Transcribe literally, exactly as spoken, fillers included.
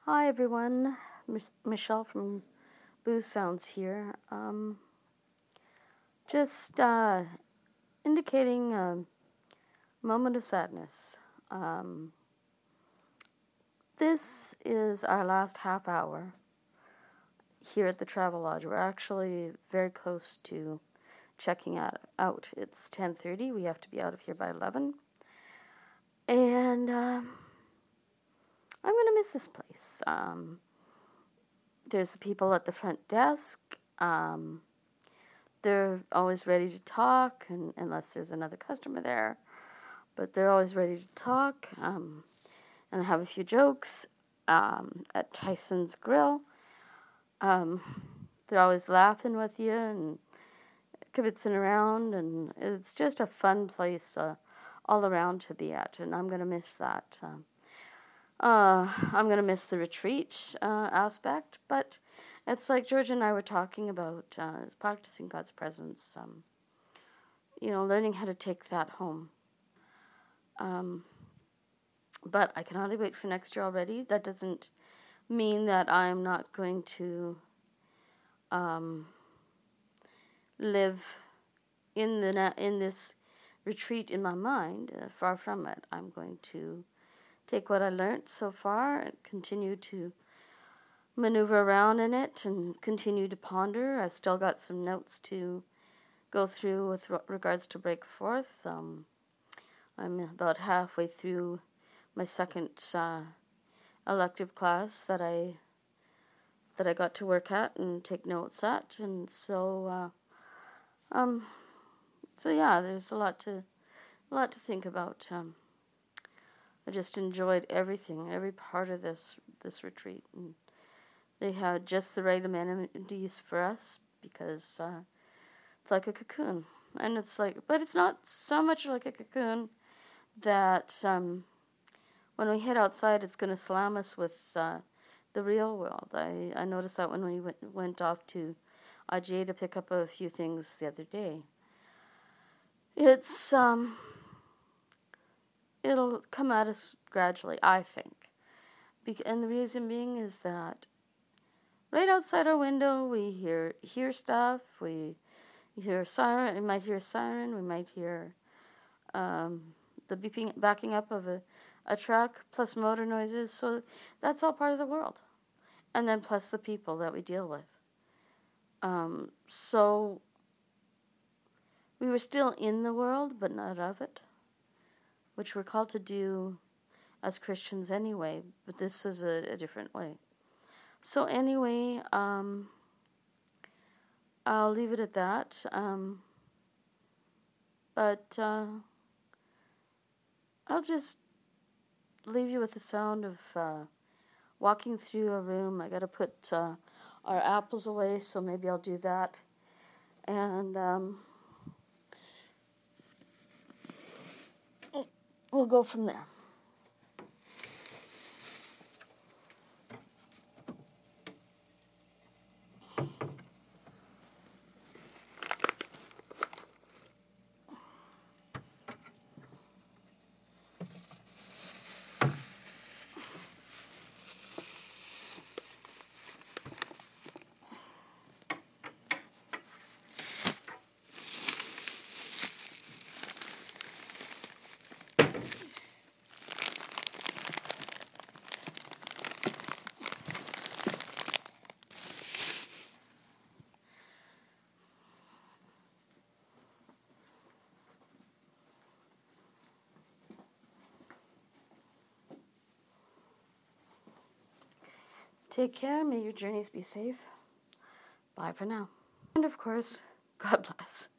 Hi everyone, Mich- Michelle from Boo Sounds here. Um, just uh, indicating a moment of sadness. Um, this is our last half hour here at the Travel Lodge. We're actually very close to checking out. out. It's ten thirty. We have to be out of here by eleven. And um, I'm going to miss this place. Um, there's the people at the front desk. Um, They're always ready to talk, and, unless there's another customer there. But they're always ready to talk um, and have a few jokes. Um, at Tyson's Grill, um, they're always laughing with you and kibitzing around, and it's just a fun place uh, all around to be at, and I'm going to miss that. Um, uh, I'm going to miss the retreat uh, aspect, but it's like George and I were talking about, uh, is practicing God's presence, um, you know, learning how to take that home. Um, but I can hardly wait for next year already. That doesn't mean that I'm not going to um, live in the na- in this retreat in my mind. Uh, far from it. I'm going to take what I learned so far and continue to maneuver around in it and continue to ponder. I've still got some notes to go through with re- regards to Break Forth. Um, I'm about halfway through my second uh, elective class that I that I got to work at and take notes at, and so uh, um, so yeah, there's a lot to a lot to think about. Um, I just enjoyed everything, every part of this this retreat, and they had just the right amenities for us because uh, it's like a cocoon, and it's like, but it's not so much like a cocoon that um, when we head outside, it's going to slam us with uh, the real world. I, I noticed that when we went, went off to I G A to pick up a few things the other day. It's, um, it'll come at us gradually, I think. Be- and the reason being is that right outside our window, we hear hear stuff. We hear a siren. We might hear a siren. We might hear um, the beeping, backing up of a, a truck, plus motor noises. So that's all part of the world. And then plus the people that we deal with. Um, so we were still in the world, but not of it, which we're called to do as Christians anyway, but this is a, a different way. So anyway, um, I'll leave it at that. Um, but uh, I'll just leave you with the sound of uh, walking through a room. I got to put uh, our apples away, so maybe I'll do that. And um, we'll go from there. Take care. May your journeys be safe. Bye for now. And of course, God bless.